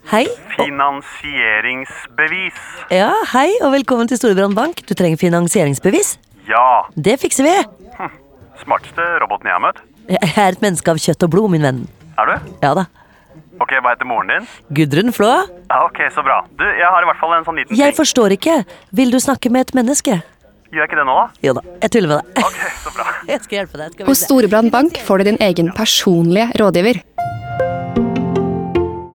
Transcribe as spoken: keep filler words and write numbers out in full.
Hei. Finansieringsbevis. Ja, hei og velkommen til Storebrand Bank. Du trenger finansieringsbevis? Ja. Det fikser vi. Hm. Smarteste roboten jeg har møtt. Jeg er et menneske av kjøtt og blod, min venn. Er du? Ja da. Ok, hva heter moren din? Gudrun Flå. Ja, ok, så bra. Du, jeg har i hvert fall en sånn liten ting. Jeg forstår ikke. Vil du snakke med et menneske? Gjør jeg ikke det nå da? Jo da, jeg tuller med deg. Ok, så bra. Jeg skal hjelpe deg. Skal vi Hos se. Storebrand Bank får du din egen personlige rådgiver.